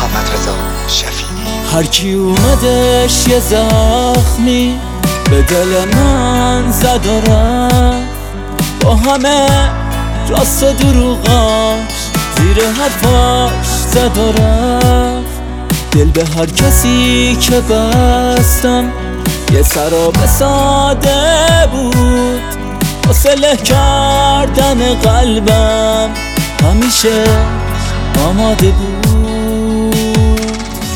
محمد رضا شفیعی. هر کی اومدش یه زخمی به دل من زد و رفت، با همه راست و دروغاش زیر حرفاش زد و رفت. دل به هر کسی که بستم یه سراب ساده بود، واسه له کردن قلبم همیشه آماده بود.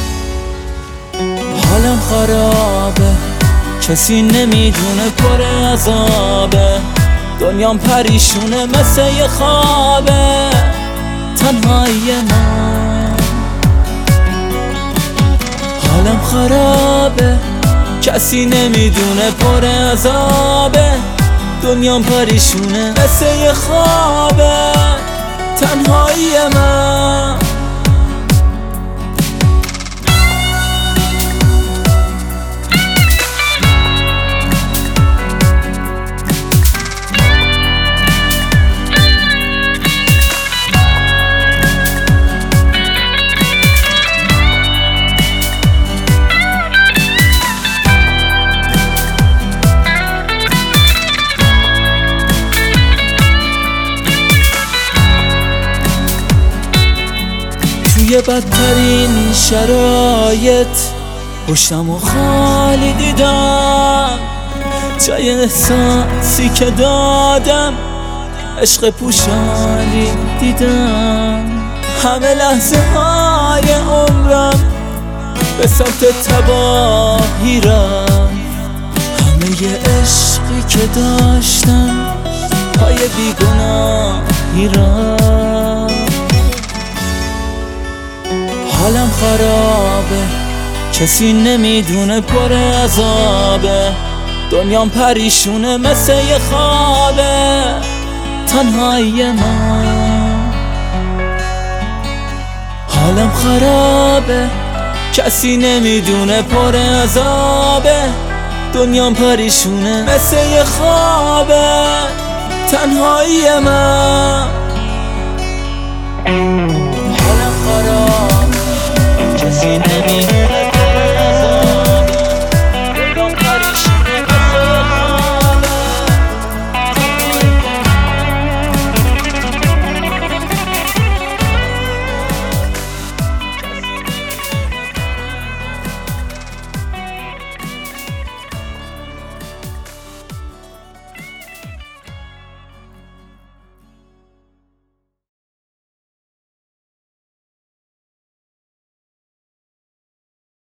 حالم خرابه، کسی نمیدونه پر عذابه، دنیام پریشونه مثل یه خوابه، تنهایی من. حالم خرابه، کسی نمیدونه پر عذابه، دنیام پریشونه مثل یه خوابه، تنهایی من. توی بدترین شرایط پشتم و خالی دیدم، جای احساسی که دادم عشق پوشانی دیدم. همه لحظه های عمرم به سمت تباهی رفت، همه ی عشقی که داشتم پای بیگناهی رفت. حالم خرابه، کسی نمیدونه پر عذابه، دنیام پریشونه مثل یه خوابه، تنهایی من. حالم خرابه، کسی نمیدونه پر عذابه، دنیام پریشونه مثل یه خوابه، تنهایی من.